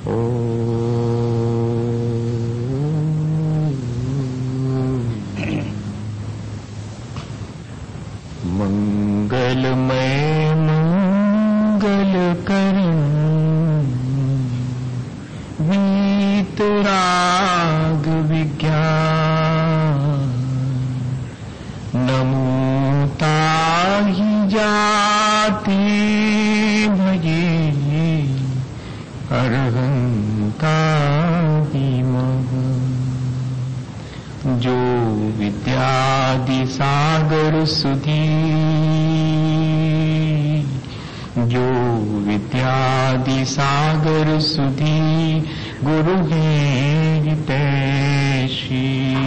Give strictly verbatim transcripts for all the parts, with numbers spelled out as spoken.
मंगलमय मंगल करण वीतराग विज्ञान नमो ताहि जाति भजे अरहंताहि मह जो विद्यादि सागर सुधी जो विद्यादि सागर सुधी गुरु हितैषी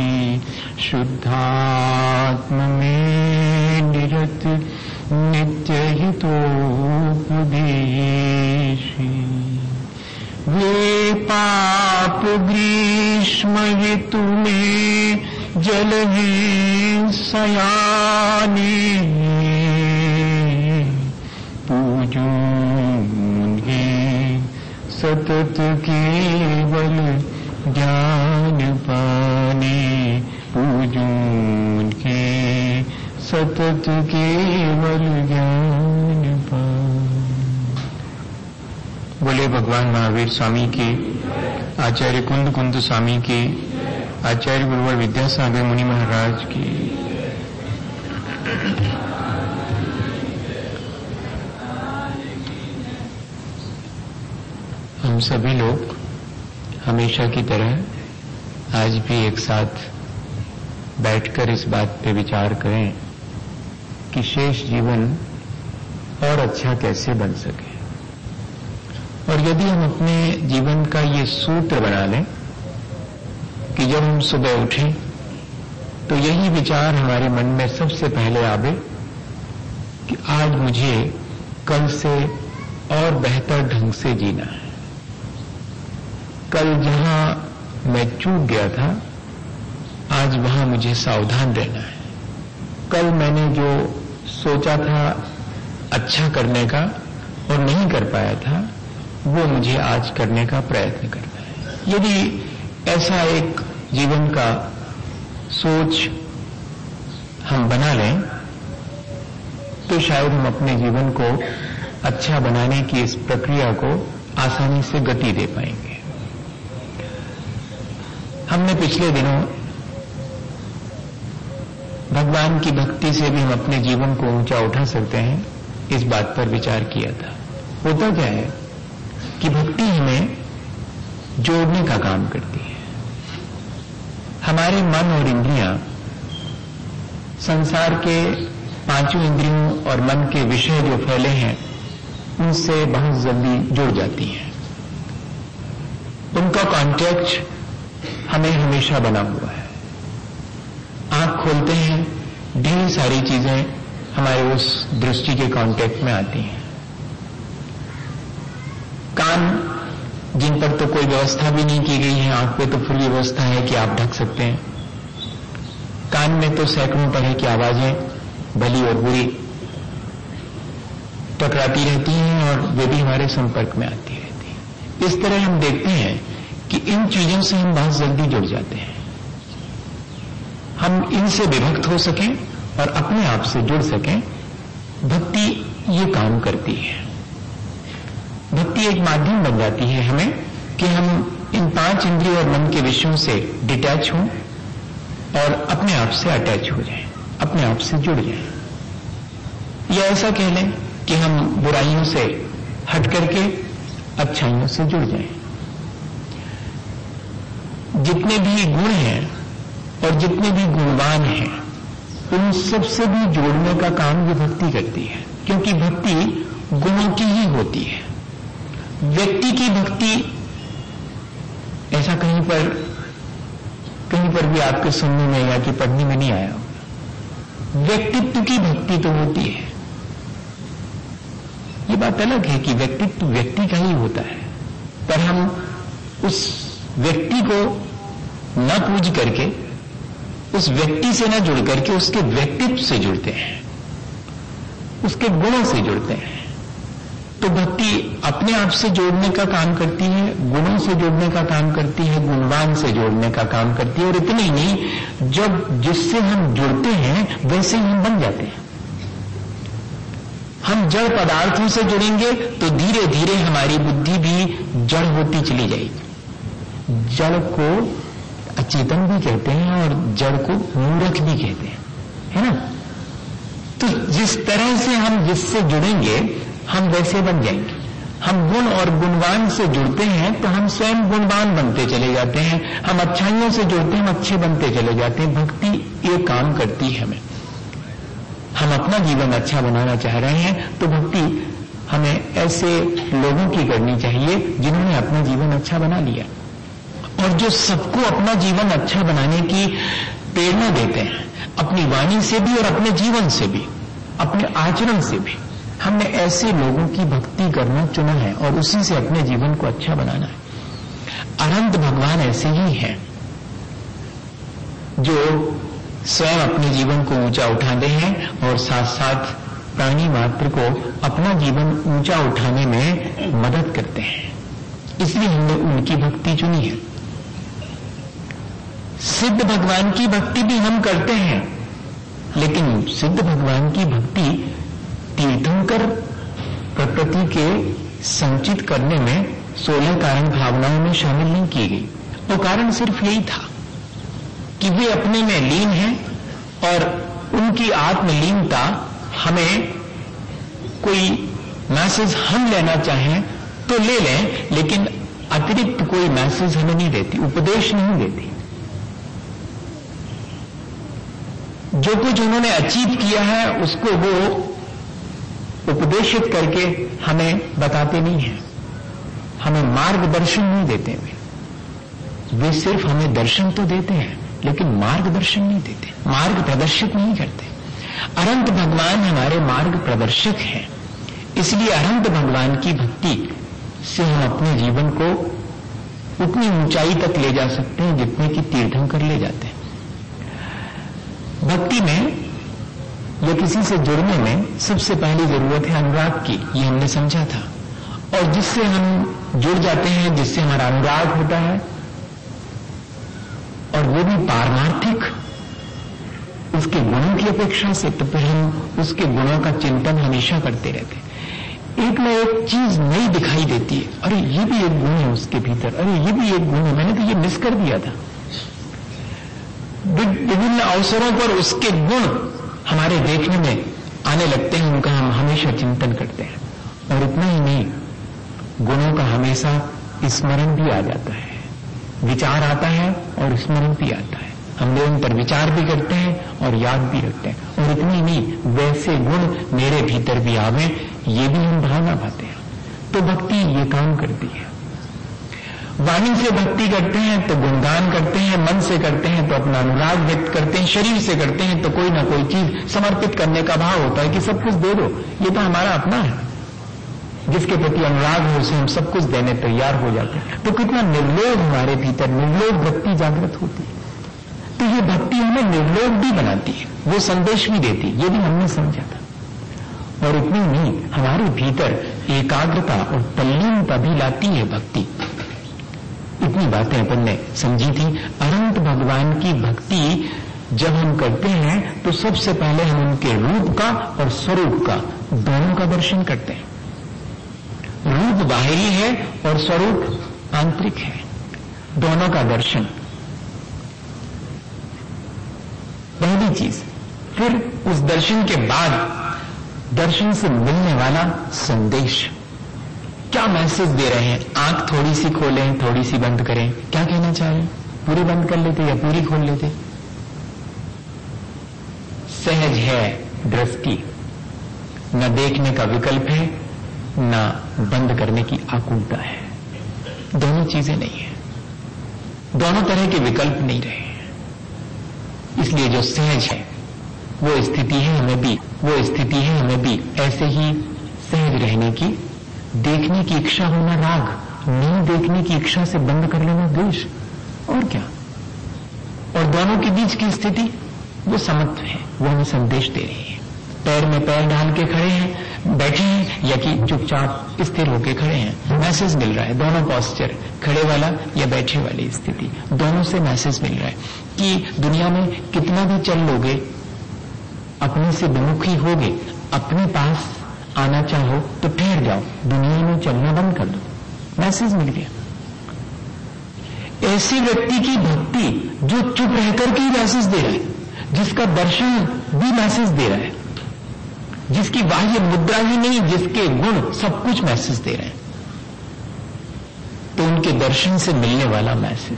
शुद्धात्म में निरत नित्य हितोपदेशी वे पाप ग्रीष्म ऋतु में जल हैं सयाने पूजो उन्हें सतत केवल ज्ञान पाने पूजो उन्हें सतत केवल ज्ञान पाने। बोले भगवान महावीर स्वामी के, आचार्य कुंद कुंद स्वामी के, आचार्य गुरुवर विद्यासागर मुनि महाराज की। हम सभी लोग हमेशा की तरह आज भी एक साथ बैठकर इस बात पे विचार करें कि शेष जीवन और अच्छा कैसे बन सके। और यदि हम अपने जीवन का ये सूत्र बना लें कि जब हम सुबह उठें तो यही विचार हमारे मन में सबसे पहले आवे कि आज मुझे कल से और बेहतर ढंग से जीना है। कल जहां मैं चूक गया था आज वहां मुझे सावधान रहना है। कल मैंने जो सोचा था अच्छा करने का और नहीं कर पाया था वो मुझे आज करने का प्रयत्न करना है। यदि ऐसा एक जीवन का सोच हम बना लें तो शायद हम अपने जीवन को अच्छा बनाने की इस प्रक्रिया को आसानी से गति दे पाएंगे। हमने पिछले दिनों भगवान की भक्ति से भी हम अपने जीवन को ऊंचा उठा सकते हैं इस बात पर विचार किया था। होता क्या है कि भक्ति हमें जोड़ने का काम करती है। हमारे मन और इंद्रियां संसार के पांचों इंद्रियों और मन के विषय जो फैले हैं उनसे बहुत जल्दी जुड़ जाती हैं। उनका कांटेक्ट हमें हमेशा बना हुआ है। आंख खोलते हैं ढेर सारी चीजें हमारे उस दृष्टि के कांटेक्ट में आती हैं। कान जिन पर तो कोई व्यवस्था भी नहीं की गई है, आंख पे तो फिर व्यवस्था है कि आप ढक सकते हैं। कान में तो सैकड़ों तरह की आवाजें भली और बुरी टकराती रहती हैं और वे भी हमारे संपर्क में आती रहती हैं। इस तरह हम देखते हैं कि इन चीजों से हम बहुत जल्दी जुड़ जाते हैं। हम इनसे विभक्त हो सकें और अपने आप से जुड़ सकें, भक्ति ये काम करती है। भक्ति एक माध्यम बन जाती है हमें कि हम इन पांच इंद्रियों और मन के विषयों से डिटैच हों और अपने आप से अटैच हो जाएं, अपने आप से जुड़ जाएं। या ऐसा कह लें कि हम बुराइयों से हट करके अच्छाइयों से जुड़ जाएं। जितने भी गुण हैं और जितने भी गुणवान हैं उन सबसे भी जोड़ने का काम ये भक्ति करती है, क्योंकि भक्ति गुणों की ही होती है। व्यक्ति की भक्ति ऐसा कहीं पर कहीं पर भी आपके सुनने में या कि पढ़ने में नहीं आया। व्यक्तित्व की भक्ति तो होती है। ये बात अलग है कि व्यक्तित्व व्यक्ति का ही होता है, पर हम उस व्यक्ति को न पूज करके, उस व्यक्ति से न जुड़ करके उसके व्यक्तित्व से जुड़ते हैं, उसके गुणों से जुड़ते हैं। तो भक्ति अपने आप से जोड़ने का काम करती है, गुणों से जोड़ने का काम करती है, गुणवान से जोड़ने का काम करती है। और इतनी नहीं, जब जिससे हम जुड़ते हैं वैसे ही हम बन जाते हैं। हम जड़ पदार्थों से जुड़ेंगे तो धीरे धीरे हमारी बुद्धि भी जड़ होती चली जाएगी। जड़ को अचेतन भी कहते हैं और जड़ को मूर्ख भी कहते हैं, है ना। तो जिस तरह से हम जिससे जुड़ेंगे हम वैसे बन जाएंगे। हम गुण और गुणवान से जुड़ते हैं तो हम स्वयं गुणवान बनते चले जाते हैं। हम अच्छाइयों से जुड़ते हैं, हम अच्छे बनते चले जाते हैं। भक्ति ये काम करती है हमें। हम अपना जीवन अच्छा बनाना चाह रहे हैं तो भक्ति हमें ऐसे लोगों की करनी चाहिए जिन्होंने अपना जीवन अच्छा बना लिया और जो सबको अपना जीवन अच्छा बनाने की प्रेरणा देते हैं, अपनी वाणी से भी और अपने जीवन से भी, अपने आचरण से भी। हमने ऐसे लोगों की भक्ति करना चुना है और उसी से अपने जीवन को अच्छा बनाना है। अनंत भगवान ऐसे ही हैं जो स्वयं अपने जीवन को ऊंचा उठाते हैं और साथ साथ प्राणी मात्र को अपना जीवन ऊंचा उठाने में मदद करते हैं। इसलिए हमने उनकी भक्ति चुनी है। सिद्ध भगवान की भक्ति भी हम करते हैं, लेकिन सिद्ध भगवान की भक्ति तीर्थंकर प्रकृति के संचित करने में सोलह कारण भावनाओं में शामिल नहीं की गई। वो कारण सिर्फ यही था कि वे अपने में लीन हैं और उनकी आत्मलीनता हमें कोई मैसेज हम लेना चाहें तो ले लें, लेकिन अतिरिक्त कोई मैसेज हमें नहीं देती, उपदेश नहीं देती। जो कुछ उन्होंने अचीव किया है उसको वो उपदेशित करके हमें बताते नहीं हैं, हमें मार्गदर्शन नहीं देते। वे वे सिर्फ हमें दर्शन तो देते हैं लेकिन मार्गदर्शन नहीं देते, मार्ग प्रदर्शित नहीं करते। अनंत भगवान हमारे मार्ग प्रदर्शक हैं। इसलिए अनंत भगवान की भक्ति से हम अपने जीवन को उतनी ऊंचाई तक ले जा सकते हैं जितने की तीर्थंकर ले जाते हैं। भक्ति में या किसी से जुड़ने में सबसे पहली जरूरत है अनुराग की, ये हमने समझा था। और जिससे हम जुड़ जाते हैं, जिससे हमारा अनुराग होता है, और वो भी पारमार्थिक उसके गुणों की अपेक्षा से, तो फिर हम उसके गुणों का चिंतन हमेशा करते रहते हैं। एक न एक चीज नई दिखाई देती है, अरे ये भी एक गुण है उसके भीतर, अरे ये भी एक गुण है, मैंने तो ये मिस कर दिया था। विभिन्न अवसरों पर उसके गुण हमारे देखने में आने लगते हैं, उनका हम हमेशा चिंतन करते हैं। और इतना ही नहीं, गुणों का हमेशा स्मरण भी आ जाता है, विचार आता है और स्मरण भी आता है। हम लोग उन पर विचार भी करते हैं और याद भी रखते हैं। और इतनी नहीं, वैसे गुण मेरे भीतर भी आवे, ये भी हम भावना पाते हैं। तो भक्ति ये काम करती है। वाणी से भक्ति करते हैं तो गुणगान करते हैं, मन से करते हैं तो अपना अनुराग व्यक्त करते हैं, शरीर से करते हैं तो कोई ना कोई चीज समर्पित करने का भाव होता है कि सब कुछ दे दो, ये तो हमारा अपना है। जिसके प्रति अनुराग हो उसे हम सब कुछ देने तैयार हो जाते हैं। तो कितना निर्लोभ हमारे भीतर, निर्लोभ भक्ति जागृत होती है। तो ये भक्ति हमें निर्लोभ भी बनाती है, वो संदेश भी देती है, ये भी हमने समझा था। और इतनी नहीं, हमारे भीतर एकाग्रता और तल्लीनता भी लाती है भक्ति। इतनी बातें अपन ने समझी थी। अनंत भगवान की भक्ति जब हम करते हैं तो सबसे पहले हम उनके रूप का और स्वरूप का दोनों का दर्शन करते हैं। रूप बाहरी है और स्वरूप आंतरिक है, दोनों का दर्शन पहली चीज। फिर उस दर्शन के बाद दर्शन से मिलने वाला संदेश, क्या मैसेज दे रहे हैं। आंख थोड़ी सी खोलें, थोड़ी सी बंद करें, क्या कहना चाह रहे हैं, पूरी बंद कर लेते या पूरी खोल लेते। सहज है दृष्टि, न देखने का विकल्प है, न बंद करने की आकुलता है। दोनों चीजें नहीं है, दोनों तरह के विकल्प नहीं रहे। इसलिए जो सहज है वो स्थिति है हमें भी, वो स्थिति है हमें भी ऐसे ही सहज रहने की। देखने की इच्छा होना राग, नहीं देखने की इच्छा से बंद कर लेना द्वेष, और क्या। और दोनों के बीच की स्थिति वो समत्व है, वो हमें संदेश दे रही है। पैर में पैर डाल के खड़े हैं, बैठे हैं, या कि चुपचाप स्थिर होके खड़े हैं। मैसेज मिल रहा है, दोनों पॉस्चर, खड़े वाला या बैठे वाली स्थिति, दोनों से मैसेज मिल रहा है कि दुनिया में कितना भी चल लोगे, अपने से विमुख ही होगे, अपने पास आना चाहो तो ठहर जाओ, दुनिया में चलना बंद कर दो। मैसेज मिल गया। ऐसे व्यक्ति की भक्ति जो चुप रहकर के ही मैसेज दे रहा है, जिसका दर्शन भी मैसेज दे रहा है, जिसकी बाह्य मुद्रा ही नहीं, जिसके गुण सब कुछ मैसेज दे रहे हैं, तो उनके दर्शन से मिलने वाला मैसेज।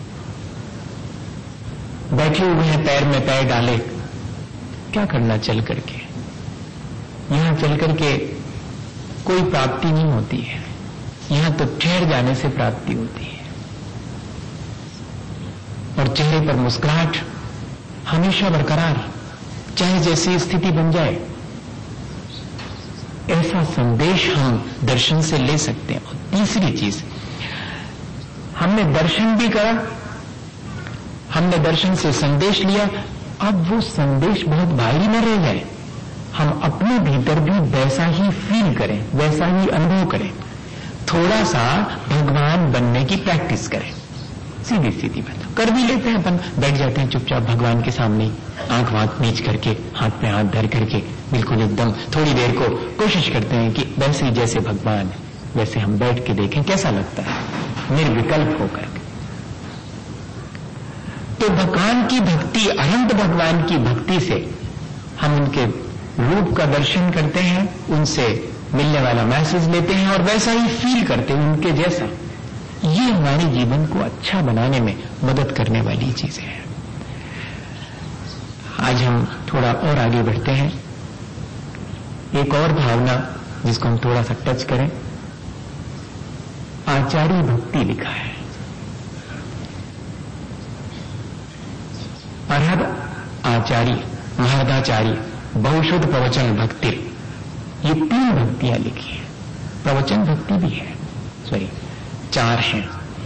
बैठे हुए हैं, पैर में पैर डाले, क्या करना चल करके? यहां चल करके कोई प्राप्ति नहीं होती है, यहां तो ठहर जाने से प्राप्ति होती है। और चेहरे पर मुस्कुराहट हमेशा बरकरार, चाहे जैसी स्थिति बन जाए। ऐसा संदेश हम दर्शन से ले सकते हैं। और तीसरी चीज, हमने दर्शन भी करा, हमने दर्शन से संदेश लिया, अब वो संदेश बहुत भारी न रह जाए, हम अपने भीतर भी वैसा ही फील करें, वैसा ही अनुभव करें, थोड़ा सा भगवान बनने की प्रैक्टिस करें। सीधी सीधी बात कर भी लेते हैं अपन, बैठ जाते हैं चुपचाप भगवान के सामने, आंख वाँख नीच करके, हाथ पे हाथ धर करके, बिल्कुल एकदम थोड़ी देर को कोशिश करते हैं कि वैसे ही जैसे भगवान है वैसे हम बैठ के देखें कैसा लगता है, निर्विकल्प होकर। तो भगवान की भक्ति, अनंत भगवान की भक्ति से हम उनके रूप का दर्शन करते हैं, उनसे मिलने वाला मैसेज लेते हैं और वैसा ही फील करते हैं उनके जैसा। ये हमारे जीवन को अच्छा बनाने में मदद करने वाली चीजें हैं। आज हम थोड़ा और आगे बढ़ते हैं, एक और भावना जिसको हम थोड़ा सा टच करें। आचार्य भक्ति लिखा है, अरहद आचार्य, महदाचार्य, बहुशुद्ध प्रवचन भक्ति, ये तीन भक्तियां लिखी हैं। प्रवचन भक्ति भी है, सॉरी चार हैं।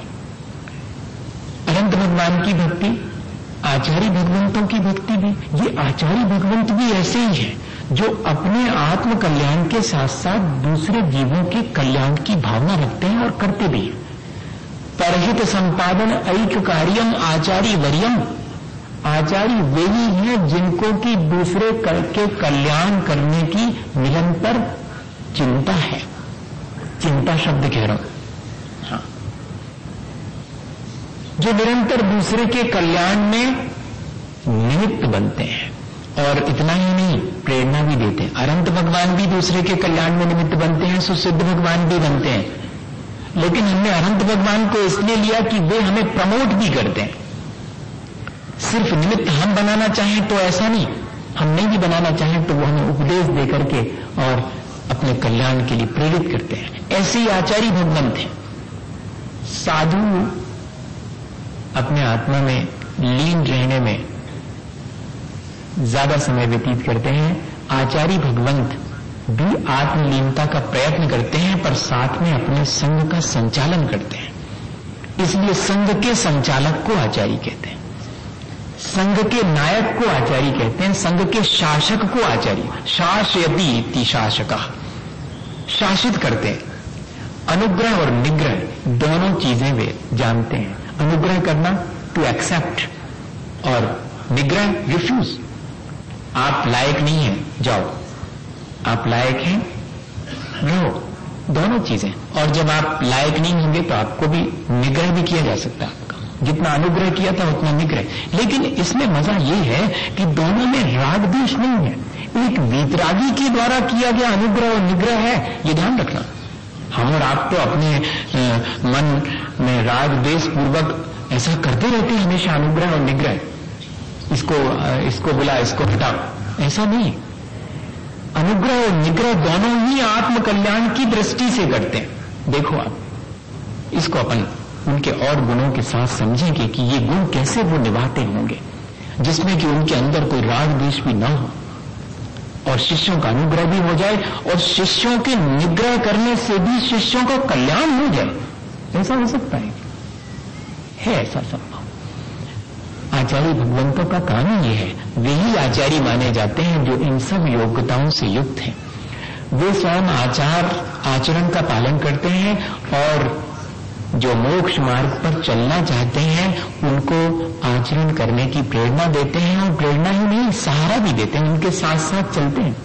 अनंत भगवान की भक्ति, आचार्य भगवंतों की भक्ति भी। ये आचार्य भगवंत भी ऐसे ही हैं जो अपने आत्म कल्याण के साथ साथ दूसरे जीवों के कल्याण की भावना रखते हैं और करते भी हैं। परहित संपादन ऐक्य कार्यम आचार्य वर्यम, आचार्य वे ही हैं जिनको कि दूसरे के कल्याण करने की निरंतर चिंता है। चिंता शब्द कह रहा हूं, हाँ, जो निरंतर दूसरे के कल्याण में निमित्त बनते हैं। और इतना ही नहीं, प्रेरणा भी देते हैं। अनंत भगवान भी दूसरे के कल्याण में निमित्त बनते हैं, सुसिद्ध भगवान भी बनते हैं। लेकिन हमने अनंत भगवान को इसलिए लिया कि वे हमें प्रमोट भी करते हैं। सिर्फ निमित्त हम बनाना चाहें तो ऐसा नहीं, हम नहीं भी बनाना चाहें तो वो हमें उपदेश दे करके और अपने कल्याण के लिए प्रेरित करते हैं। ऐसे ही आचार्य भगवंत हैं। साधु अपने आत्मा में लीन रहने में ज्यादा समय व्यतीत करते हैं। आचार्य भगवंत भी आत्मलीनता का प्रयत्न करते हैं, पर साथ में अपने संघ का संचालन करते हैं। इसलिए संघ के संचालक को आचार्य कहते हैं, संघ के नायक को आचार्य कहते हैं, संघ के शासक को आचार्य। शासयति इति शासकः, शासित करते हैं। अनुग्रह और निग्रह दोनों चीजें वे जानते हैं। अनुग्रह करना टू एक्सेप्ट, और निग्रह रिफ्यूज। आप लायक नहीं हैं, जाओ, आप लायक हैं, रहो, दोनों चीजें। और जब आप लायक नहीं होंगे तो आपको भी निग्रह भी किया जा सकता है। आपका जितना अनुग्रह किया था उतना निग्रह। लेकिन इसमें मजा ये है कि दोनों में राग द्वेष नहीं है। एक वीतरागी के द्वारा किया गया अनुग्रह और निग्रह है, ये ध्यान रखना। हम और आप तो अपने आ, मन में राग द्वेष पूर्वक ऐसा करते रहते हैं हमेशा, अनुग्रह और निग्रह, इसको इसको बुला, इसको हटा, ऐसा नहीं। अनुग्रह और निग्रह दोनों ही आत्म कल्याण की दृष्टि से करते हैं। देखो आप इसको अपन उनके और गुणों के साथ समझेंगे कि ये गुण कैसे वो निभाते होंगे, जिसमें कि उनके अंदर कोई राग द्वेष भी न हो और शिष्यों का अनुग्रह भी हो जाए और शिष्यों के निग्रह करने से भी शिष्यों का कल्याण हो जाए। ऐसा हो सकता है, है ऐसा संभव। आचार्य भगवंतों का काम ही है। वे ही आचार्य माने जाते हैं जो इन सब योग्यताओं से युक्त हैं। वे स्वयं आचार आचरण का पालन करते हैं और जो मोक्ष मार्ग पर चलना चाहते हैं उनको आचरण करने की प्रेरणा देते हैं, और प्रेरणा ही नहीं सहारा भी देते हैं, उनके साथ साथ चलते हैं।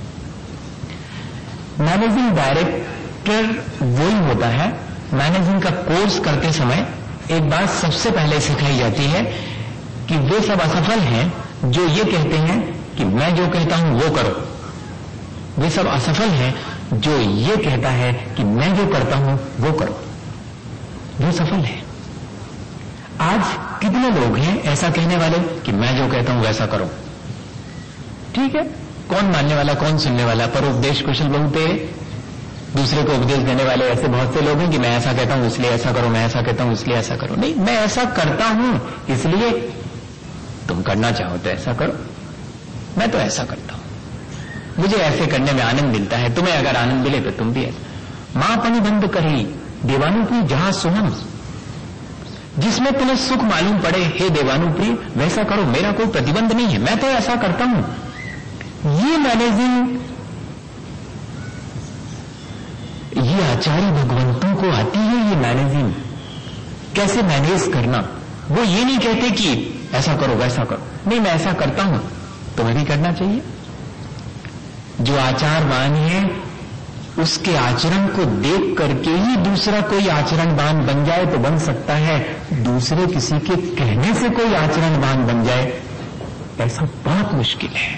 मैनेजिंग डायरेक्टर वही होता है। मैनेजिंग का कोर्स करते समय एक बात सबसे पहले सिखाई जाती है कि वे सब असफल हैं जो ये कहते हैं कि मैं जो कहता हूं वो करो। वे सब असफल हैं जो ये कहता है कि मैं जो करता हूं वो करो। वो सफल है। आज कितने लोग हैं ऐसा कहने वाले कि मैं जो कहता हूं वैसा करो। ठीक है, कौन मानने वाला, कौन सुनने वाला, पर उपदेश कुशल बहुत है। दूसरे को उपदेश देने वाले ऐसे बहुत से लोग हैं कि मैं ऐसा कहता हूं इसलिए ऐसा करो, मैं ऐसा कहता हूं इसलिए ऐसा करो। नहीं, मैं ऐसा करता हूं इसलिए तुम करना चाहो तो ऐसा करो। मैं तो ऐसा करता हूं, मुझे ऐसे करने में आनंद मिलता है, तुम्हें अगर आनंद मिले तो तुम भी ऐसा। मां पनी बंद करी देवानुप्रिय जहां सुनम, जिसमें तुम्हें सुख मालूम पड़े हे देवानुप्रिय वैसा करो, मेरा कोई प्रतिबंध नहीं है, मैं तो ऐसा करता हूं। ये मैनेजिंग, ये आचार्य भगवंतों को आती है। ये मैनेजिंग कैसे मैनेज करना। वो ये नहीं कहते कि ऐसा करो वैसा करो, नहीं मैं ऐसा करता हूं, तुम्हें भी करना चाहिए। जो आचारवान है उसके आचरण को देख करके ही दूसरा कोई आचरणवान बन जाए तो बन सकता है, दूसरे किसी के कहने से कोई आचरणवान बन जाए ऐसा बहुत मुश्किल है।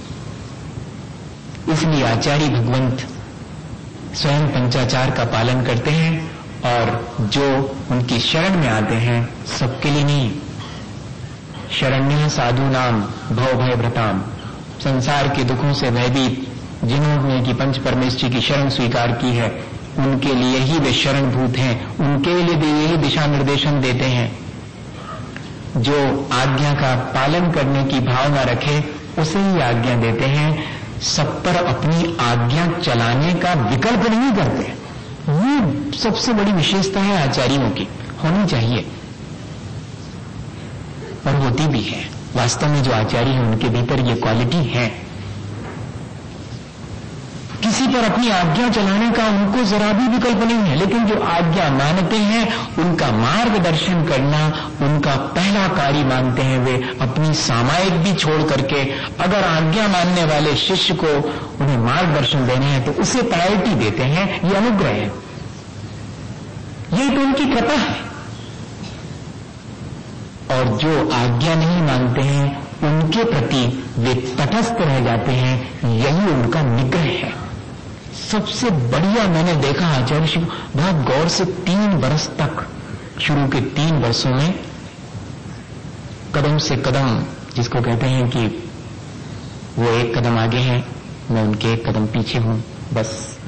इसलिए आचार्य भगवंत स्वयं पंचाचार का पालन करते हैं और जो उनकी शरण में आते हैं सबके लिए नहीं। शरण्य साधु नाम भव भय भ्रताम, संसार के दुखों से भयभीत जिन्होंने की पंच परमेश्वर की शरण स्वीकार की है उनके लिए ही वे शरणभूत हैं, उनके लिए भी यही दिशा निर्देशन देते हैं। जो आज्ञा का पालन करने की भावना रखे उसे ही आज्ञा देते हैं, सब पर अपनी आज्ञा चलाने का विकल्प नहीं करते। ये सबसे बड़ी विशेषता है आचार्यों की, होनी चाहिए और होती भी है। वास्तव में जो आचार्य हैं उनके भीतर ये क्वालिटी है। किसी पर अपनी आज्ञा चलाने का उनको जरा भी विकल्प नहीं है, लेकिन जो आज्ञा मानते हैं उनका मार्गदर्शन करना उनका पहला कार्य मानते हैं। वे अपनी सामायिक भी छोड़ करके अगर आज्ञा मानने वाले शिष्य को उन्हें मार्गदर्शन देने हैं तो उसे प्रायोरिटी देते हैं। ये अनुग्रह है, ये तो उनकी कृपा है। और जो आज्ञा नहीं मानते हैं उनके प्रति वे तटस्थ रह जाते हैं, यही उनका निग्रह है। सबसे बढ़िया मैंने देखा आचार्य शिव बहुत गौर से तीन वर्ष तक, शुरू के तीन वर्षों में कदम से कदम, जिसको कहते हैं कि वो एक कदम आगे हैं मैं उनके एक कदम पीछे हूं, बस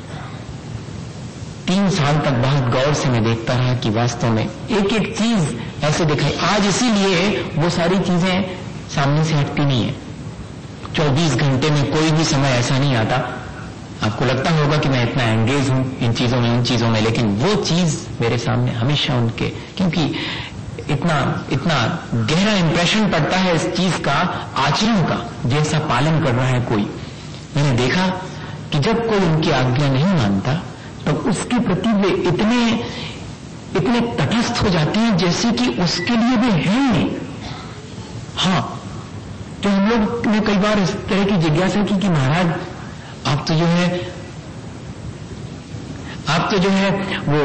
तीन साल तक बहुत गौर से मैं देखता रहा कि वास्तव में एक एक चीज ऐसे दिखाई। आज इसीलिए वो सारी चीजें सामने से हटती नहीं है। चौबीस घंटे में कोई भी समय ऐसा नहीं आता, आपको लगता होगा कि मैं इतना एंगेज हूं इन चीजों में उन चीजों में, लेकिन वो चीज मेरे सामने हमेशा उनके, क्योंकि इतना इतना गहरा इंप्रेशन पड़ता है इस चीज का, आचरण का, जैसा पालन कर रहा है कोई। मैंने देखा कि जब कोई उनकी आज्ञा नहीं मानता तो उसके प्रति वे इतने इतने तटस्थ हो जाते हैं जैसे कि उसके लिए वे हैं नहीं। हाँ, तो हम लोग ने कई बार इस तरह की जिज्ञासा की कि महाराज आप तो जो है आप तो जो है वो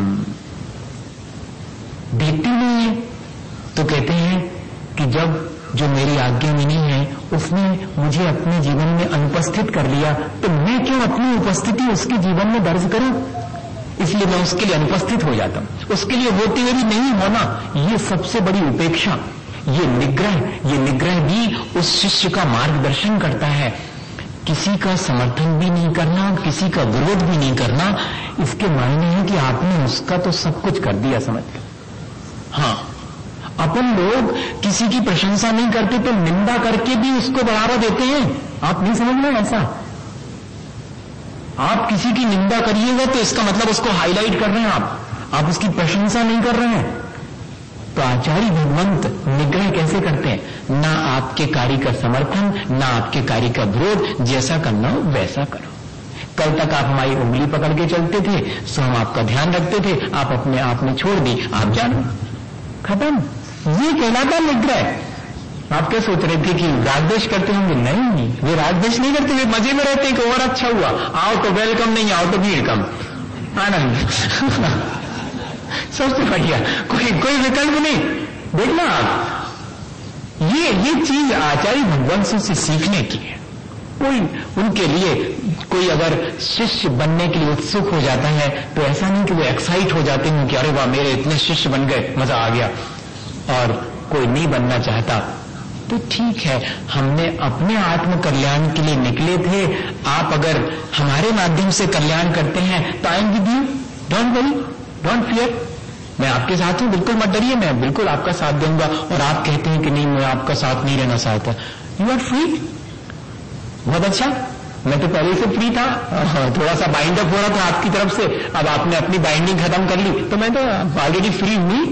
देखते नहीं है। तो कहते हैं कि जब जो मेरी आज्ञा में नहीं है उसने मुझे अपने जीवन में अनुपस्थित कर लिया तो मैं क्यों अपनी उपस्थिति उसके जीवन में दर्ज करूं, इसलिए मैं उसके लिए अनुपस्थित हो जाता हूं। उसके लिए होते हुए भी नहीं होना, ये सबसे बड़ी उपेक्षा, ये निग्रह, ये निग्रह भी उस शिष्य का मार्गदर्शन करता है। किसी का समर्थन भी नहीं करना, किसी का विरोध भी नहीं करना, इसके मायने है कि आपने उसका तो सब कुछ कर दिया, समझ लो। हाँ, अपन लोग किसी की प्रशंसा नहीं करते तो निंदा करके भी उसको बढ़ावा देते हैं। आप नहीं समझ रहे ऐसा? आप किसी की निंदा करिएगा तो इसका मतलब उसको हाईलाइट कर रहे हैं आप आप उसकी प्रशंसा नहीं कर रहे हैं। तो आचार्य भगवंत निग्रह कैसे करते हैं? ना आपके कार्य का समर्थन, ना आपके कार्य का विरोध, जैसा करना हो वैसा करो। कल तक आप हमारी उंगली पकड़ के चलते थे, सो हम आपका ध्यान रखते थे, आप अपने आप में छोड़ दी, आप जानो, खत्म। ये कहलाता निग्रह। आप क्या सोच रहे थे कि रागद्वेष करते होंगे? नहीं, वे रागद्वेष नहीं करते, वे मजे में रहते हैं कि और अच्छा हुआ, आओ तो वेलकम, नहीं आओ तो भीड़ कम, आनंद। सबसे बढ़िया, कोई कोई विकल्प नहीं। देखना आप, ये ये चीज आचार्य भगवंत से सीखने की है। कोई उनके लिए कोई अगर शिष्य बनने के लिए उत्सुक हो जाता है तो ऐसा नहीं कि वो एक्साइट हो जाते हैं कि अरे वाह मेरे इतने शिष्य बन गए, मजा आ गया, और कोई नहीं बनना चाहता तो ठीक है, हमने अपने आत्म कल्याण के लिए निकले थे, आप अगर हमारे माध्यम से कल्याण करते हैं तो I am with you, don't worry, don't fear, मैं आपके साथ हूं, बिल्कुल मत डरिए, मैं बिल्कुल आपका साथ दूंगा। और आप कहते हैं कि नहीं मैं आपका साथ नहीं रहना चाहता, यू आर फ्री। बहुत अच्छा, मैं तो पहले से फ्री था, थोड़ा सा बाइंड अप हो रहा था आपकी तरफ से, अब आपने अपनी बाइंडिंग खत्म कर ली तो मैं तो ऑलरेडी फ्री हुई।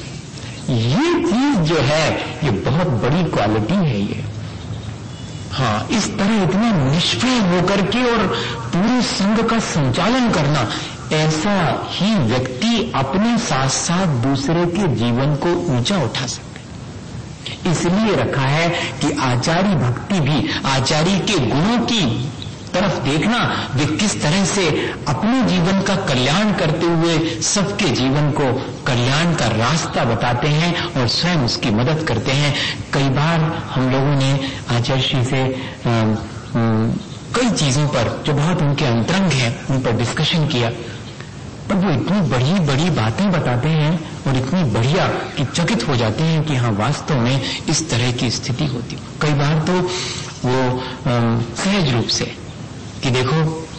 ये चीज जो है ये बहुत बड़ी क्वालिटी है ये। हाँ, इस तरह इतना निष्क्रिय होकर के और पूरे संघ का संचालन करना, ऐसा ही व्यक्ति अपने साथ साथ दूसरे के जीवन को ऊंचा उठा सकता है। इसलिए रखा है कि आचार्य भक्ति भी आचार्य के गुणों की तरफ देखना, वे किस तरह से अपने जीवन का कल्याण करते हुए सबके जीवन को कल्याण का रास्ता बताते हैं और स्वयं उसकी मदद करते हैं। कई बार हम लोगों ने आचार्य श्री से आ, आ, कई चीजों पर जो बहुत उनके अंतरंग हैं उन पर डिस्कशन किया, पर वो इतनी बड़ी बड़ी बातें बताते हैं और इतनी बढ़िया कि चकित हो जाते हैं कि हाँ वास्तव में इस तरह की स्थिति होती। कई बार तो वो आ, सहज रूप से कि देखो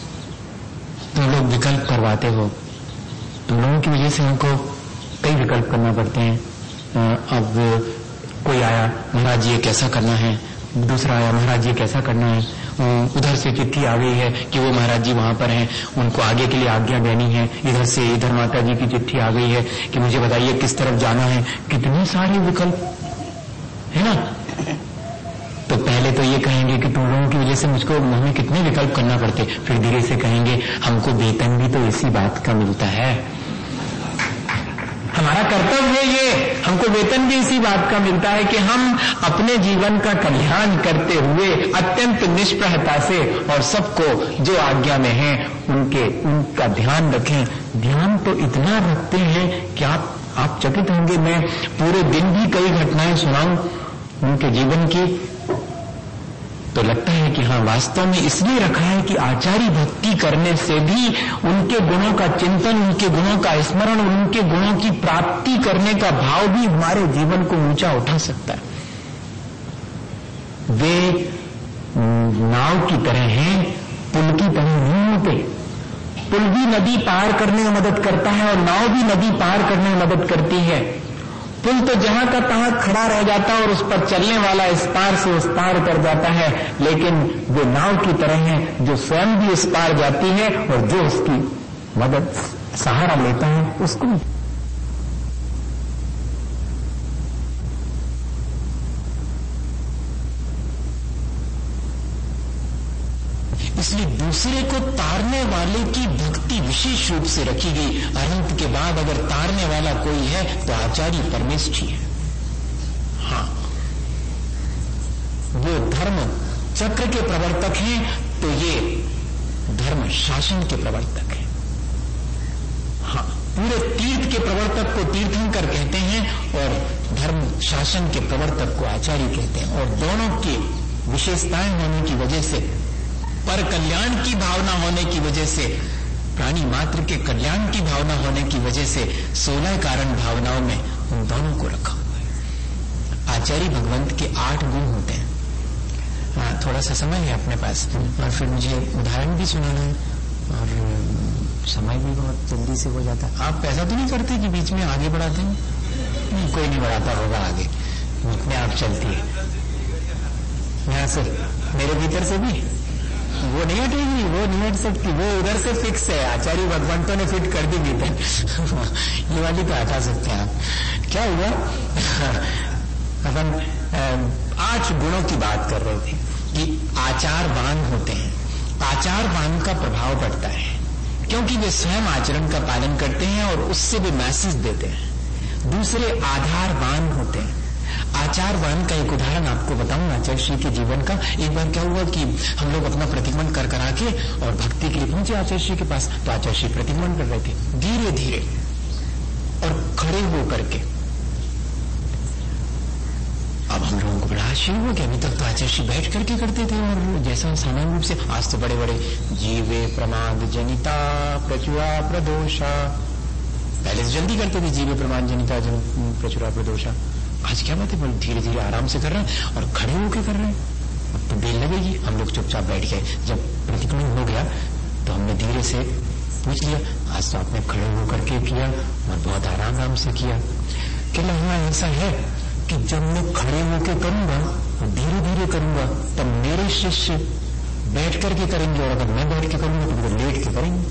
तुम लोग विकल्प करवाते हो, तुम लोगों की वजह से हमको कई विकल्प करना पड़ते हैं। अब कोई आया, महाराज जी ये कैसा करना है, दूसरा आया, महाराज जी कैसा करना है, उधर से चिट्ठी आ गई है कि वो महाराज जी वहां पर हैं, उनको आगे के लिए आज्ञा देनी है, इधर से इधर माता जी की चिट्ठी आ गई है कि मुझे बताइए किस तरफ जाना है। कितने सारे विकल्प है ना। तो पहले तो ये कहेंगे कि तुम लोगों की वजह से मुझको हमें कितने विकल्प करना पड़ते, फिर धीरे से कहेंगे हमको वेतन भी तो इसी बात का मिलता है, हमारा कर्तव्य है ये, हमको वेतन भी इसी बात का मिलता है कि हम अपने जीवन का कल्याण करते हुए अत्यंत निष्प्रहता से और सबको जो आज्ञा में है उनके उनका ध्यान रखें। ध्यान तो इतना रखते हैं कि आप आप चकित होंगे। मैं पूरे दिन भी कई घटनाएं सुनाऊं उनके जीवन की तो लगता है कि हाँ वास्तव में इसलिए रखा है कि आचार्य भक्ति करने से भी उनके गुणों का चिंतन, उनके गुणों का स्मरण, उनके गुणों की प्राप्ति करने का भाव भी हमारे जीवन को ऊंचा उठा सकता है। वे नाव की तरह हैं, पुल की तरह नहीं होते। पुल भी नदी पार करने में मदद करता है और नाव भी नदी पार करने में मदद करती है। पुल तो जहां का तहां खड़ा रह जाता है और उस पर चलने वाला इस पार से उस पार कर जाता है, लेकिन वे नाव की तरह हैं जो स्वयं भी उस पार जाती है और जो उसकी मदद सहारा लेता है उसको। इसलिए दूसरे को तारने वाले की भक्ति विशेष रूप से रखी गई। अनंत के बाद अगर तारने वाला कोई है तो आचार्य परमेष्ठी है। हाँ, वो धर्म चक्र के प्रवर्तक हैं तो ये धर्म शासन के प्रवर्तक हैं। हाँ, पूरे तीर्थ के प्रवर्तक को तीर्थंकर कहते हैं और धर्म शासन के प्रवर्तक को आचार्य कहते हैं। और दोनों की विशेषताएं होने की वजह से, पर कल्याण की भावना होने की वजह से, प्राणी मात्र के कल्याण की भावना होने की वजह से सोलह कारण भावनाओं में उन दोनों को रखा हुआ है। आचार्य भगवंत के आठ गुण होते हैं। हाँ, थोड़ा सा समय है अपने पास और फिर मुझे उदाहरण भी सुनाना है और समय भी बहुत जल्दी से हो जाता है। आप ऐसा तो नहीं करते कि बीच में आगे बढ़ाते हैं? नहीं, कोई नहीं बढ़ाता होगा आगे, अपने आप चलती है। यहां से मेरे भीतर से भी वो नहीं हटेगी, वो नहीं हट सकती, वो उधर से फिक्स है, आचार्य भगवंतों ने फिट कर दी भीतर। ये वाली तो हटा सकते हैं आप क्या हुआ? अपन आठ गुणों की बात कर रहे थे कि आचारवान होते हैं। आचारवान का प्रभाव पड़ता है क्योंकि वे स्वयं आचरण का पालन करते हैं और उससे वे मैसेज देते हैं। दूसरे आधारवान होते हैं। आचारवान का एक उदाहरण आपको बताऊं आचार्य श्री के जीवन का। एक बार क्या हुआ कि हम लोग अपना प्रतिक्रमण कर करा के और भक्ति के लिए पहुंचे आचार्य श्री के पास। तो आचार्य श्री प्रतिक्रमण कर रहे थे धीरे धीरे और खड़े हो करके। अब हम लोगों को बड़ा आश्चर्य हुआ कि अभी तक तो आचार्य श्री बैठ करके करते थे और जैसा सामान्य रूप से। आज तो बड़े बड़े जीवे प्रमाद जनिता प्रचुरा प्रदोषा, पहले से जल्दी करते थे जीवे प्रमाद जनिता प्रचुरा प्रदोषा। आज क्या बात है, बोल धीरे धीरे आराम से कर रहे हैं और खड़े होकर कर रहे हैं। अब तो देर लगेगी। हम लोग चुपचाप बैठ गए। जब प्रतिक्रमण हो गया तो हमने धीरे से पूछ लिया, आज तो आपने खड़े होकर के किया और बहुत आराम आराम से किया। क्या हाँ ऐसा है कि जब मैं खड़े होकर करूंगा और धीरे धीरे करूंगा तब मेरे शिष्य बैठ करके करेंगे और अगर मैं बैठ के करूंगा तो वो लेट के करेंगे।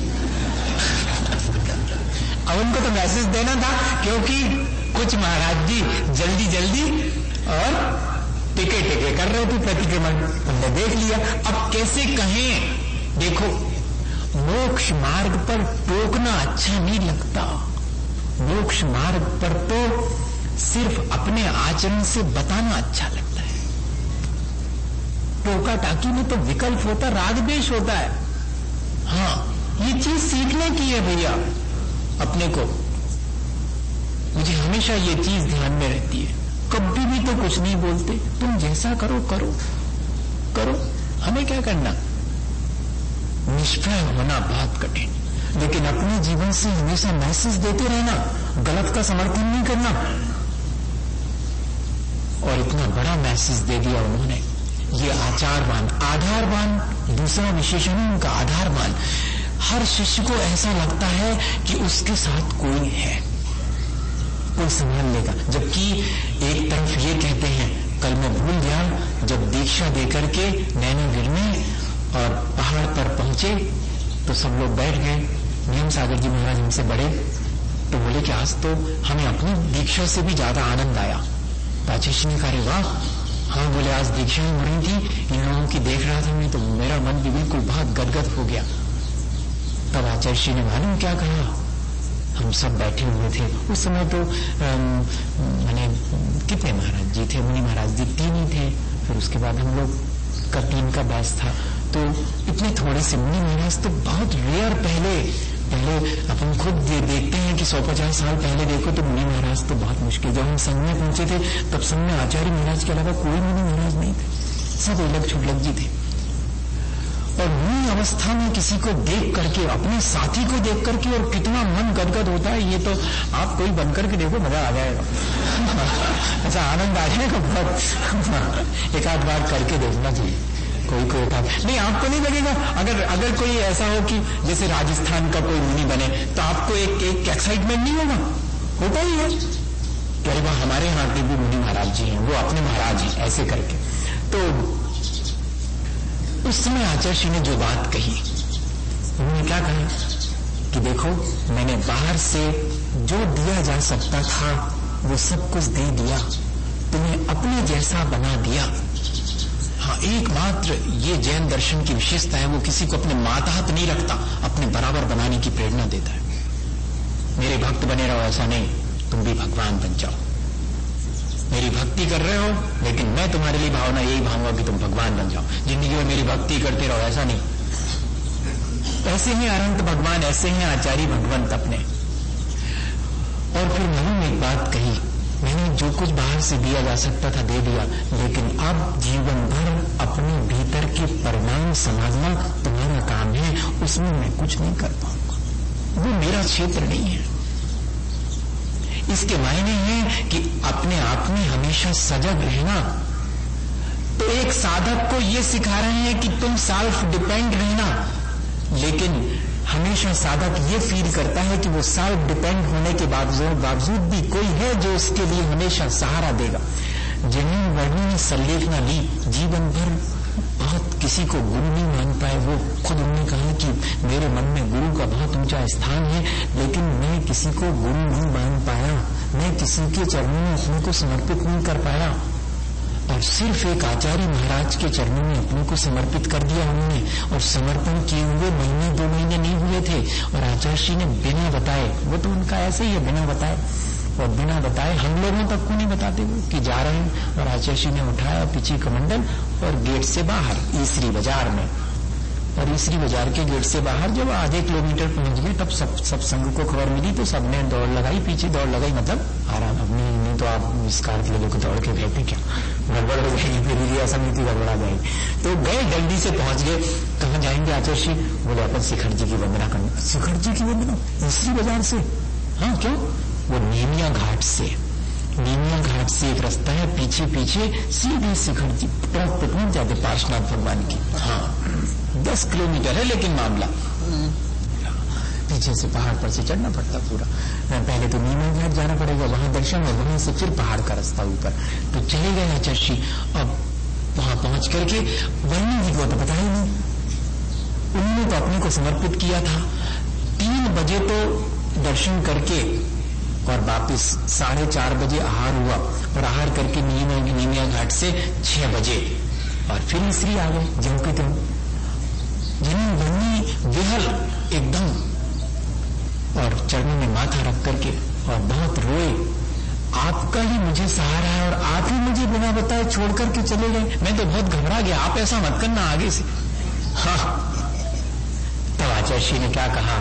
अब उनको तो मैसेज देना था क्योंकि कुछ महाराज जी जल्दी जल्दी और टिके टिके कर रहे थे प्रतिक्रमण। हमने देख लिया। अब कैसे कहें? देखो, मोक्ष मार्ग पर टोकना अच्छा नहीं लगता। मोक्ष मार्ग पर तो सिर्फ अपने आचरण से बताना अच्छा लगता है। टोका टाकी में तो विकल्प होता, राग द्वेष होता है। हाँ, ये चीज सीखने की है भैया अपने को। मुझे हमेशा ये चीज ध्यान में रहती है। कभी भी तो कुछ नहीं बोलते, तुम जैसा करो करो करो, हमें क्या करना। निष्फल होना बहुत कठिन, लेकिन अपने जीवन से हमेशा मैसेज देते रहना, गलत का समर्थन नहीं करना। और इतना बड़ा मैसेज दे दिया उन्होंने। ये आचारवान, आधारवान दूसरा विशेषण है उनका, आधारवान। हर शिष्य को ऐसा लगता है कि उसके साथ कोई है, कोई संभाल लेगा। जबकि एक तरफ ये कहते हैं, कल मैं भूल गया, जब दीक्षा देकर के नैनागिर में और पहाड़ पर पहुंचे तो सब लोग बैठ गए। नियम सागर जी महाराज हमसे बड़े, तो बोले कि आज तो हमें अपनी दीक्षा से भी ज्यादा आनंद आया। आचार्य ने कहा, वाह, हाँ बोले आज दीक्षा हो रही थी, इन लोगों की देख रहा था मैं, तो मेरा मन भी बिल्कुल बहुत गदगद हो गया। तब आचार्य ने मालूम क्या कहा, हम सब बैठे हुए थे उस समय तो मैंने कितने महाराज जी थे, मुनि महाराज जी तीन ही थे, फिर उसके बाद हम लोग का तीन का बैच था, तो इतने थोड़े से मुनि महाराज तो बहुत रेयर। पहले पहले अपन खुद दे, देखते हैं कि सौ पचास साल पहले देखो तो मुनि महाराज तो बहुत मुश्किल। जब हम संघ में पहुंचे थे तब संघ में आचार्य महाराज के अलावा कोई मुनि महाराज नहीं थे, सब अलग छुटलक जी थे। और मुनि अवस्था में किसी को देख करके, अपने साथी को देख करके और कितना मन गदगद होता है, ये तो आप कोई बन करके देखो, मजा आ जाएगा। ऐसा आनंद आ जाएगा बहुत। एक आध बार करके देखना चाहिए, कोई कोई था नहीं, आपको नहीं लगेगा। अगर अगर कोई ऐसा हो कि जैसे राजस्थान का कोई मुनि बने तो आपको एक एक एक्साइटमेंट नहीं होगा? होता ही है कि अरे वाह, हमारे यहाँ के भी मुनि महाराज जी हैं, वो अपने महाराज हैं, ऐसे करके। तो उस समय आचार्य ने जो बात कही, उन्होंने क्या कहा कि देखो, मैंने बाहर से जो दिया जा सकता था वो सब कुछ दे दिया, तुम्हें अपने जैसा बना दिया। हाँ, एकमात्र ये जैन दर्शन की विशेषता है, वो किसी को अपने मातहत नहीं रखता, अपने बराबर बनाने की प्रेरणा देता है। मेरे भक्त बने रहो ऐसा नहीं, तुम भी भगवान बन जाओ। मेरी भक्ति कर रहे हो, लेकिन मैं तुम्हारे लिए भावना यही भाऊंगा कि तुम भगवान बन जाओ। जिंदगी में मेरी भक्ति करते रहो ऐसा नहीं। ऐसे ही अनंत भगवान, ऐसे ही आचार्य भगवंत अपने। और फिर मैंने एक बात कही, मैंने जो कुछ बाहर से दिया जा सकता था दे दिया, लेकिन अब जीवन भर अपने भीतर के परिणाम समझना तुम्हारा काम है, उसमें मैं कुछ नहीं कर पाऊंगा, वो मेरा क्षेत्र नहीं है। इसके मायने हैं कि अपने आप में हमेशा सजग रहना। तो एक साधक को यह सिखा रहे हैं कि तुम सेल्फ डिपेंड रहना, लेकिन हमेशा साधक ये फील करता है कि वो सेल्फ डिपेंड होने के बावजूद बावजूद भी कोई है जो उसके लिए हमेशा सहारा देगा। जिन्हें वर्णन ने संलेखना ली, जीवन भर बहुत किसी को गुरु नहीं मान पाए। वो खुद उन्होंने कहा कि मेरे मन में गुरु का बहुत ऊंचा स्थान है, लेकिन मैं किसी को गुरु नहीं मान पाया, मैं किसी के चरणों में अपने को समर्पित नहीं कर पाया। और सिर्फ एक आचार्य महाराज के चरणों में अपने को समर्पित कर दिया उन्होंने। और समर्पण किए हुए महीने दो महीने नहीं हुए थे, और आचार्य जी ने बिना बताए, वो तो उनका ऐसे ही है, बिना बताए, और बिना बताए हम लोगों तक को नहीं बताते वो कि जा रहे हैं। और आचार्य जी ने उठाया पीछे कमंडल और गेट से बाहर ईसरी बाजार में, और ईसरी बाजार के गेट से बाहर जब आधे किलोमीटर पहुंच गए तब सब सब संघ को खबर मिली, तो सबने दौड़ लगाई, पीछे दौड़ लगाई, मतलब आराम। अब नहीं, नहीं तो आप स्कॉर्पियो को दौड़ के कहते क्या, गड़बड़ हो जाएगी, फिर रिया समिति गड़बड़ा जाएगी। तो गए, जल्दी से पहुंच गए। कहाँ जाएंगे आचार्य जी? बोले अपन शिखर जी की वंदना करना। शिखर जी की वंदना ईसरी बाजार से? हाँ, क्यों? वो नीमिया घाट से, नीमिया घाट से एक रास्ता है, पीछे पीछे सीधे शिखर जी पहुंच जाते पार्श्वनाथ भगवान की। हाँ, दस किलोमीटर है, लेकिन मामला पीछे से पहाड़ पर से चढ़ना पड़ता पूरा। पहले तो नीमिया घाट जाना पड़ेगा, वहां दर्शन, और वहां से फिर पहाड़ का रास्ता ऊपर। तो चले गए आचार्य जी। अब वहां पहुंच करके वर्णी जी को तो पता ही नहीं, उन्होंने तो अपने को समर्पित किया था। तीन बजे तो दर्शन करके और वापिस साढ़े चार बजे आहार हुआ, और आहार करके नीमिया घाट से छह बजे और फिर ईसरी आ गए ज्यों के त्यों। जिन्हें बनी विहल एकदम, और चरणों में माथा रख करके और बहुत रोए, आपका ही मुझे सहारा है और आप ही मुझे बिना बताए छोड़ करके चले गए, मैं तो बहुत घबरा गया, आप ऐसा मत करना आगे से। हाँ, तब आचार्य जी ने क्या कहा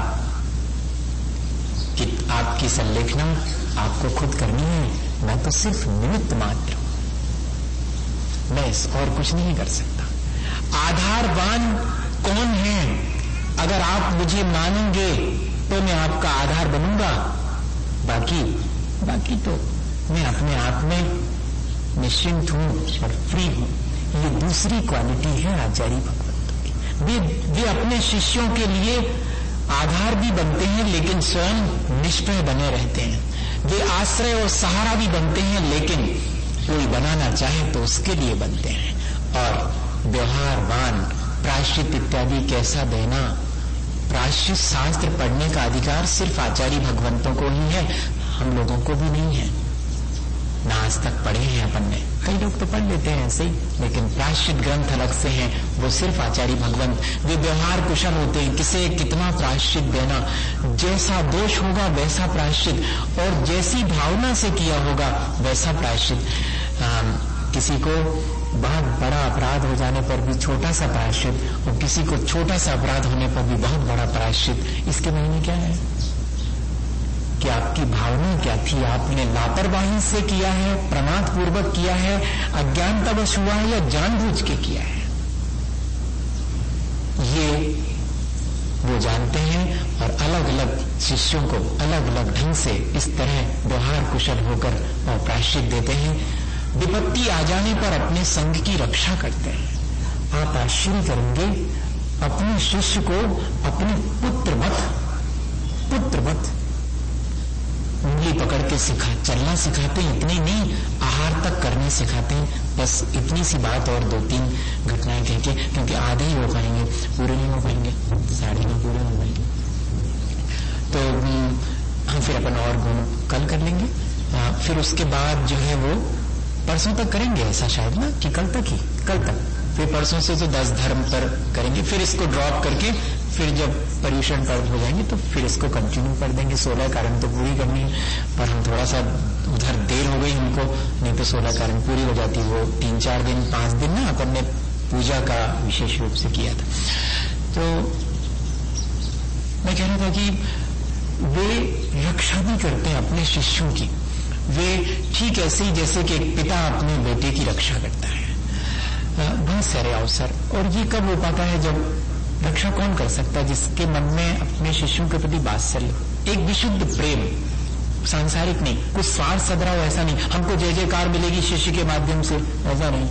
कि आपकी संलेखना आपको खुद करनी है, मैं तो सिर्फ निमित्त मात्र हूं, मैं और कुछ नहीं कर सकता। आधारवान कौन है? अगर आप मुझे मानोगे तो मैं आपका आधार बनूंगा, बाकी बाकी तो मैं अपने आप में निश्चिंत हूं और फ्री हूं। ये दूसरी क्वालिटी है आचार्य भगवंतों की। वे वे अपने शिष्यों के लिए आधार भी बनते हैं, लेकिन स्वयं निष्प्रय बने रहते हैं। वे आश्रय और सहारा भी बनते हैं, लेकिन कोई बनाना चाहे तो उसके लिए बनते हैं। और व्यवहारवान, प्रायश्चित इत्यादि कैसा देना, प्रायश्चित शास्त्र पढ़ने का अधिकार सिर्फ आचार्य भगवंतों को ही है, हम लोगों को भी नहीं है। ना आज तक पढ़े हैं अपन ने, कई लोग तो पढ़ लेते हैं ऐसे ही, लेकिन प्रायश्चित ग्रंथ अलग से हैं, वो सिर्फ आचार्य भगवंत। वे व्यवहार कुशल होते हैं, किसे कितना प्रायश्चित देना, जैसा दोष होगा वैसा प्रायश्चित, और जैसी भावना से किया होगा वैसा प्रायश्चित। किसी को बहुत बड़ा अपराध हो जाने पर भी छोटा सा प्रायश्चित, और किसी को छोटा सा अपराध होने पर भी बहुत बड़ा प्रायश्चित। इसके मायने क्या है कि आपकी भावना क्या थी, आपने लापरवाही से किया है, प्रमाद पूर्वक किया है, अज्ञानतावश हुआ है, या जानबूझ के किया है, ये वो जानते हैं। और अलग अलग शिष्यों को अलग अलग ढंग से इस तरह व्यवहार कुशल होकर और प्रायश्चित देते हैं। विपत्ति आ जाने पर अपने संघ की रक्षा करते हैं। आप आश्चर्य करेंगे, अपने शिष्य को अपने पुत्रवत पुत्रवत उंगली पकड़ के सिखा चलना सिखाते हैं। इतने नहीं, आहार तक करने सिखाते हैं। बस इतनी सी बात और दो तीन घटनाएं कह के, क्योंकि आधे ही हो पाएंगे, पूरे नहीं हो पाएंगे, साढ़े नहीं पूरे हो पाएंगे, तो हम फिर अपन और गुण कल कर लेंगे। आ, फिर उसके बाद जो है वो परसों तक करेंगे, ऐसा शायद ना कि कल तक ही, कल तक, फिर परसों से तो दस धर्म पर करेंगे, फिर इसको ड्रॉप करके फिर जब पर्यूषण पर्व हो जाएंगे तो फिर इसको कंटिन्यू कर देंगे। सोलह कारण तो पूरी करनी है, पर हम थोड़ा सा उधर देर हो गई हमको, नहीं तो सोलह कारण पूरी हो जाती। वो तीन चार दिन पांच दिन ना अपन ने पूजा का विशेष रूप से किया था। तो मैं कह रहा था कि वे रक्षा भी करते हैं अपने शिष्यों की। वे ठीक ऐसे ही जैसे कि एक पिता अपने बेटे की रक्षा करता है। बहुत सारे अवसर, और ये कब हो पाता है जब रक्षा कौन कर सकता है? जिसके मन में अपने शिष्यों के प्रति वात्सल्य, एक विशुद्ध प्रेम, सांसारिक नहीं, कुछ स्वार्थ सदरा हो ऐसा नहीं, हमको जय जयकार मिलेगी शिष्य के माध्यम से, ऐसा नहीं।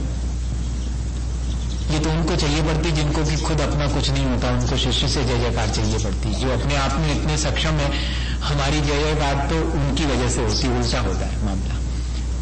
ये तो उनको चाहिए पड़ती जिनको कि खुद अपना कुछ नहीं होता, उनको शिष्य से जय जयकार चाहिए पड़ती। जो अपने आप में इतने सक्षम है, हमारी जय जयकार तो उनकी वजह से होती, उल्टा होता है मामला।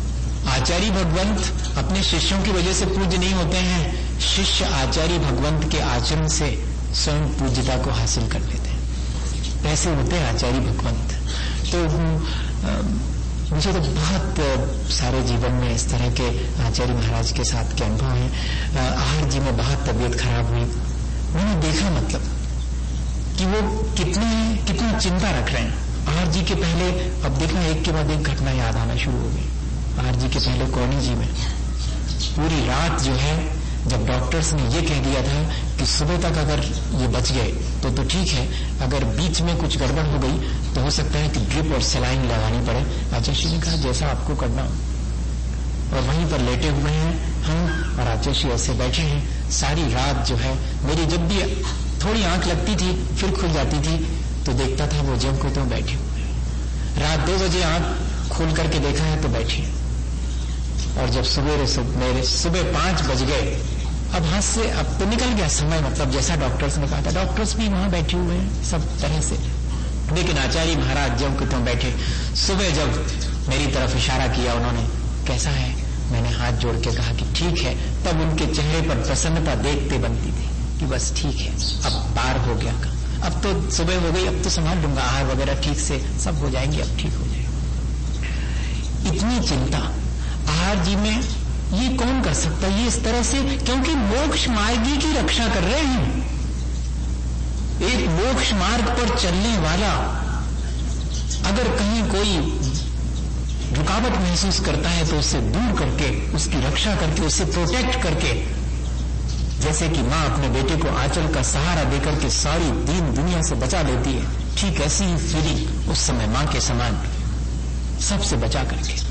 आचार्य भगवंत अपने शिष्यों की वजह से पूज्य नहीं होते हैं, शिष्य आचार्य भगवंत के आचरण से स्वयं पूज्यता को हासिल कर लेते हैं। ऐसे होते हैं आचार्य भगवंत। तो आ, मुझे तो बहुत सारे जीवन में इस तरह के आचार्य महाराज के साथ के अनुभव हैं। आहार जी में बहुत तबीयत खराब हुई, मैंने देखा मतलब कि वो कितने कितना चिंता रख रहे हैं। आहार जी के पहले, अब देखना एक के बाद एक घटना याद आना शुरू हो गई। आहार जी के पहले कोनी जी में पूरी रात जो है, जब डॉक्टर्स ने ये कह दिया था कि सुबह तक अगर ये बच गए तो तो ठीक है, अगर बीच में कुछ गड़बड़ हो गई तो हो सकता है कि ड्रिप और सलाइन लगानी पड़े। आचार्य ने कहा जैसा आपको करना हो। और वहीं पर लेटे हुए हैं हम, और आचार्य ऐसे बैठे हैं। सारी रात जो है मेरी जब भी थोड़ी आंख लगती थी फिर खुल जाती थी तो देखता था वो जम को तो बैठे हुए। रात दो बजे आंख खोल करके देखा है तो बैठे। और जब सुबह मेरे सुबह पांच बज गए, अब हाथ से अब तो निकल गया समय, मतलब जैसा डॉक्टर्स ने कहा था। डॉक्टर्स भी वहां बैठे हुए हैं सब तरह से, लेकिन आचार्य महाराज जब को बैठे। सुबह जब मेरी तरफ इशारा किया उन्होंने, कैसा है, मैंने हाथ जोड़ के कहा कि ठीक है। तब उनके चेहरे पर प्रसन्नता देखते बनती थी कि बस ठीक है, अब पार हो गया, अब तो सुबह हो गई, अब तो संभाल लूंगा, आहार वगैरह ठीक से सब हो जाएंगे, अब ठीक हो जाएगा। इतनी चिंता आहार जी में ये कौन कर सकता है, ये इस तरह से, क्योंकि मोक्ष मार्गी की रक्षा कर रहे हैं। एक मोक्ष मार्ग पर चलने वाला अगर कहीं कोई रुकावट महसूस करता है तो उससे दूर करके, उसकी रक्षा करके, उससे प्रोटेक्ट करके, जैसे कि मां अपने बेटे को आंचल का सहारा देकर के सारी दीन दुनिया से बचा लेती है, ठीक ऐसी ही फीलिंग उस समय मां के समान सबसे बचा करके।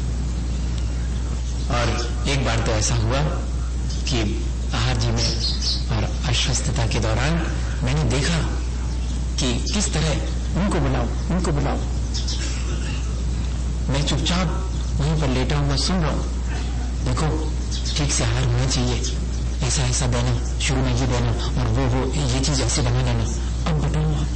और एक बार तो ऐसा हुआ कि आहार जी में और अस्वस्थता के दौरान मैंने देखा कि किस तरह उनको बुलाओ उनको बुलाओ मैं चुपचाप वहीं पर लेटा हुआ सुन रहा हूं। देखो ठीक से आहार होना चाहिए, ऐसा ऐसा देना, शुरू में ये देना, और वो वो ये चीज ऐसे बना लेना। अब बताओ आप,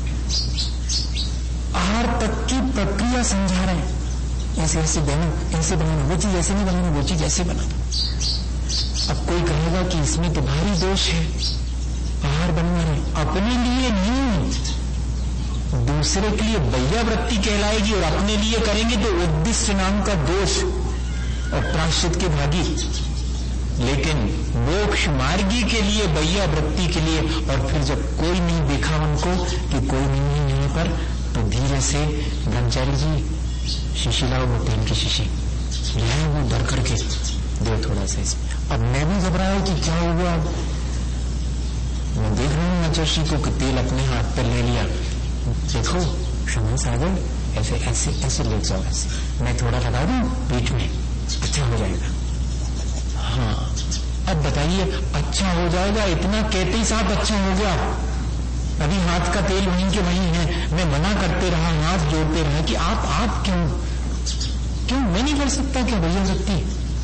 आहार तक की प्रक्रिया समझा रहे हैं, ऐसे ऐसे देना, ऐसे बनाना, वो चीज ऐसे नहीं बनाना, वो चीज ऐसे बनाना। अब कोई कहेगा कि इसमें तो भारी दोष है, आहार बनना है, अपने लिए नहीं, दूसरे के लिए वैयावृत्ति कहलाएगी, और अपने लिए करेंगे तो उद्दिष्ट नाम का दोष और प्रायश्चित के भागी। लेकिन मोक्ष मार्गी के लिए, वैयावृत्ति के लिए, और फिर जब कोई नहीं देखा उनको कि कोई नहीं है यहां पर, तो धीरे से ब्रह्मचारी जी शीशी लाओ, वो तेल की शीशी लाए, वो डर करके दो थोड़ा सा इसमें। अब मैं भी घबराया कि क्या हुआ। मैं देख रहा हूं आचार्य को कि तेल अपने हाथ पर ले लिया, देखो क्षमा सागर, ऐसे ऐसे ऐसे ले जाओ, ऐसे मैं थोड़ा लगा दूं पीठ में, अच्छा हो जाएगा। हाँ अब बताइए, अच्छा हो जाएगा इतना कहते ही साहब अच्छा हो गया। अभी हाथ का तेल वहीं के वहीं है। मैं मना करते रहा, हाथ जोड़ते रहा कि आप आप क्यों क्यों मैं नहीं कर सकता क्या भैया सकती।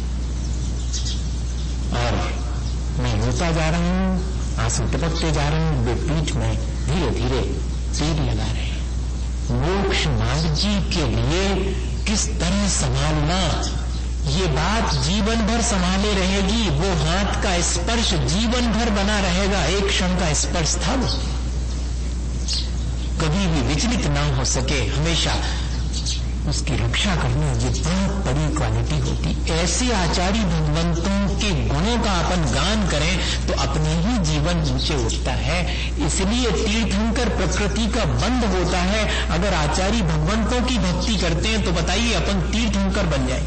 और मैं रोता जा रहा हूं, आंसू टपकते जा रहे हैं, पीठ में धीरे धीरे तेल लगा रहे हैं। मोक्ष मार्ग जी के लिए किस तरह संभालना, ये बात जीवन भर संभाले रहेगी। वो हाथ का स्पर्श जीवन भर बना रहेगा, एक क्षण का स्पर्श था वो, कभी भी विचलित ना हो सके, हमेशा उसकी रक्षा करनी, ये बहुत बड़ी क्वालिटी होती। ऐसे आचार्य भगवंतों के गुणों का अपन गान करें तो अपने ही जीवन ऊंचे उठता है। इसलिए तीर्थंकर प्रकृति का बंध होता है। अगर आचार्य भगवंतों की भक्ति करते हैं तो बताइए अपन तीर्थंकर बन जाए।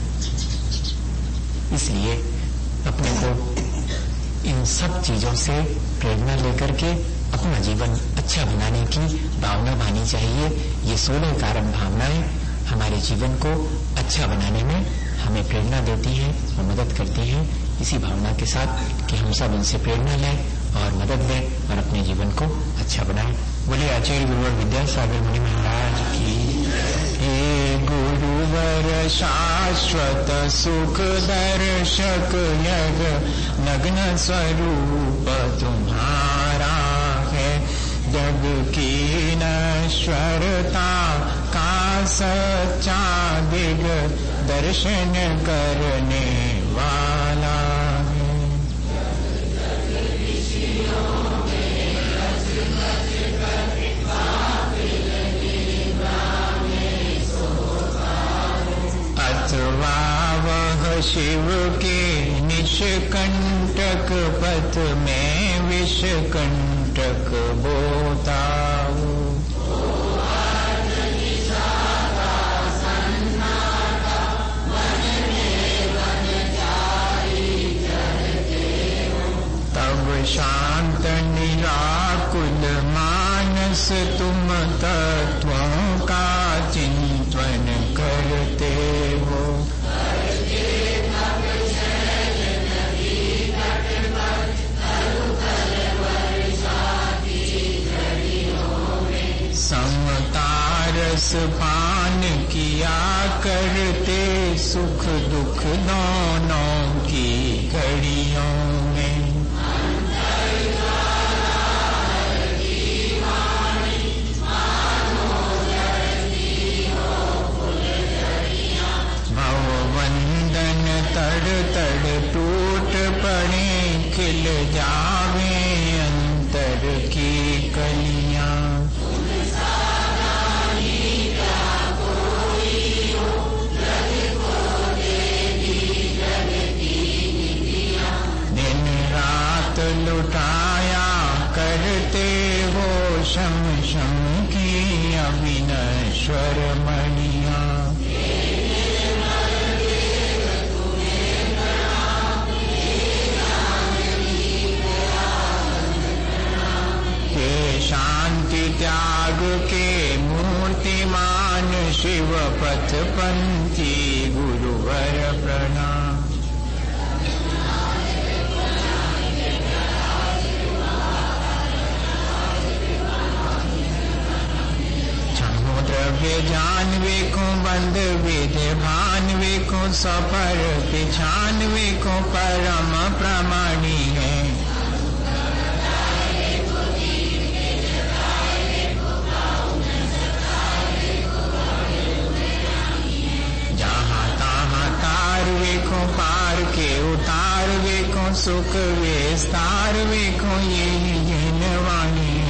इसलिए अपने को इन सब चीजों से प्रेरणा लेकर के अपना जीवन अच्छा बनाने की भावना भानी चाहिए। ये सोलह कारण भावनाएं हमारे जीवन को अच्छा बनाने में हमें प्रेरणा देती हैं और मदद करती हैं। इसी भावना के साथ कि हम सब इनसे प्रेरणा लें और मदद लें और अपने जीवन को अच्छा बनाएं। बोले आचार्य गुरुवर विद्यासागर मुनि महाराज की। हे गुरुवर शाश्वत सुख दर्शक यग नग्न स्वरूप तुम्हारा है। जग की नश्वरता का सच्चा दिग दर्शन करने वाला है। अथवा वह शिव के निष्कंटक पथ में विषकंटक बोताऊ। तब शांत निराकुल मानस तुम तत्वों का चिंतन करते हो। समतारस पान किया करते सुख दुख दोनों की घड़ियों में। भवबंधन तड़ तड़ टूट पड़े खिल जावे अंतर की कलियां। लुटाया करते हो शम शम की अविनश्वर मणिया। के शांति त्याग के मूर्तिमान शिव पथ पंथी गुरुवर प्रणाम। द्रव्य जानवे को बंद विधि भानवे को सफर पिछानवे को परम प्रमाणी है। जहाँ तहाँ तारवे को पार के उतारवे को सुख विस्तारवे को ये जनवाणी।